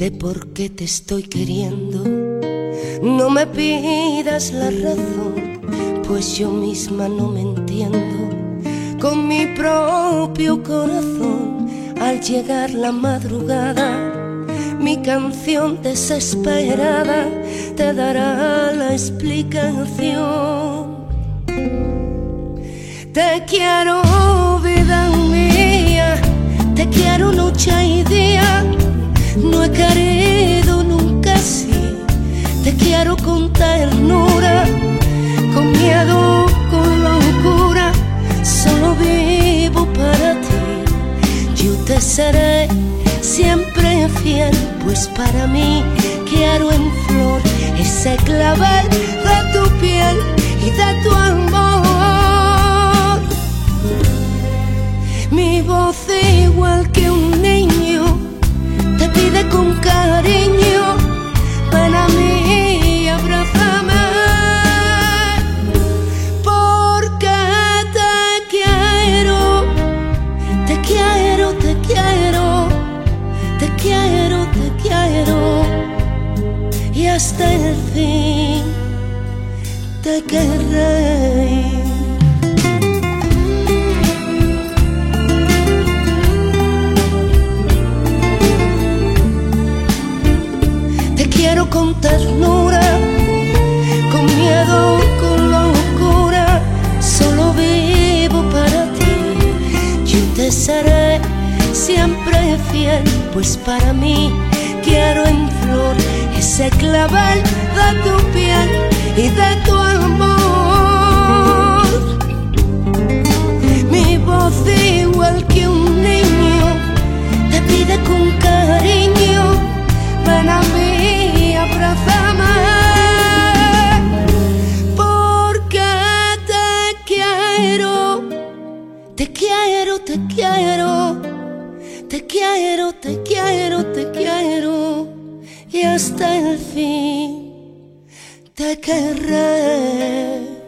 de por qué te estoy queriendo. No me pidas la razón, pues yo misma no me entiendo. Con mi propio corazón, al llegar la madrugada, mi canción desesperada te dará la explicación. Te quiero, vida mía, te quiero noche y día. No he querido nunca así, te quiero con ternura, con miedo, con locura. Solo vivo para ti, yo te seré siempre fiel, pues para mí quiero en flor ese clavel de tu piel y de tu amor. Mi voz igual que un niño te pide con cariño, ven a mí y abrázame, porque te quiero, te quiero, te quiero, te quiero, te quiero, y hasta el fin te querré. Te quiero con ternura, con miedo, con locura. Solo vivo para ti, yo te seré siempre fiel, pues para mí quiero en flor ese clavel de tu piel y de tu amor. Mi voz igual que un niño te pide con cariño, ven a mí, abrázame, porque te quiero, te quiero, te quiero, te quiero, te quiero, te quiero, y hasta el fin te querré.